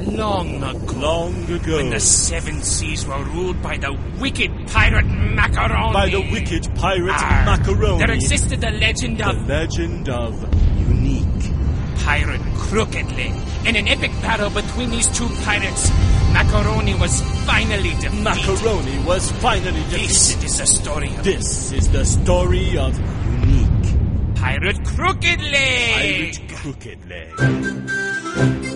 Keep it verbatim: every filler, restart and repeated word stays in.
long ago. Long ago. When the seven seas were ruled by the wicked pirate Macaroni. By the wicked pirate Arr, Macaroni. There existed the legend The of... legend of Unique. Pirate Crooked Leg. In an epic battle between these two pirates, Macaroni was finally defeated. Macaroni was finally defeated. This is the story of... This is the story of Unique. Pirate Crooked Leg. Pirate Crooked Leg.